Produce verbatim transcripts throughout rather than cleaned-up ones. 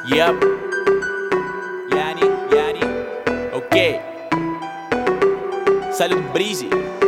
Yep. Yani, yani. Окей. Салют, Бризи.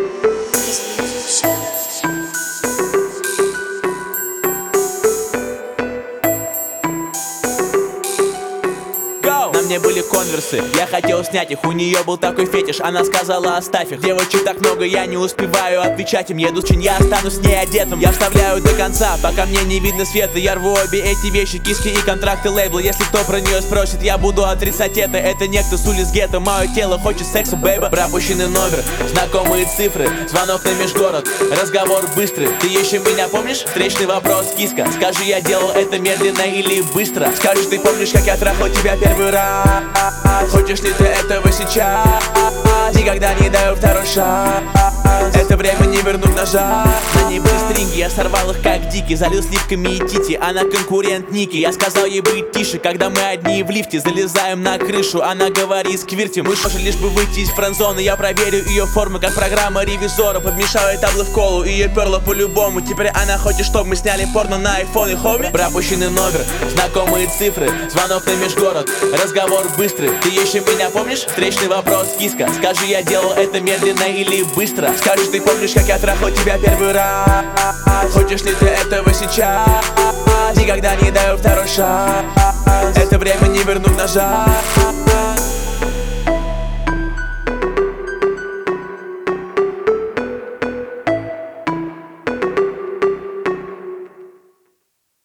На мне были конверсы, я хотел снять их. У нее был такой фетиш, она сказала оставь их. Девочек так много, я не успеваю отвечать им. Еду чин, я останусь с ней одетым. Я вставляю до конца, пока мне не видно света. Я рву обе эти вещи, киски и контракты лейбла. Если кто про нее спросит, я буду отрицать это. Это некто с улиц гетто, мое тело хочет секса, бэйба. Пропущенный номер, знакомые цифры, звонок на межгород, разговор быстрый. Ты еще меня помнишь? Встречный вопрос, киска. Скажи, я делал это медленно или быстро? Скажи, ты помнишь, как я трахал тебя первый раз? Хочешь ли ты этого сейчас? Никогда не даю второй шанс. Это время не вернуть назад. На ней были стринги, я сорвал их как дикий. Залил сливками и тити, она конкурент Ники. Я сказал ей быть тише, когда мы одни в лифте. Залезаем на крышу, она говорит сквирти. Мы можем лишь бы выйти из френд-зоны. Я проверю ее форму, как программа ревизора. Подмешаю таблы в колу, ее перло по-любому. Теперь она хочет, чтобы мы сняли порно на айфон и хоми. Пропущенный номер, знакомые цифры, звонок на межгород, разговор быстрый. Ты еще меня помнишь? Встречный вопрос, киска. Скажи, я делал это медленно или быстро? Скажи, ты помнишь, как я трахал тебя первый раз? Хочешь ли ты этого сейчас? Никогда не даю второй шанс. Это время не вернуть назад.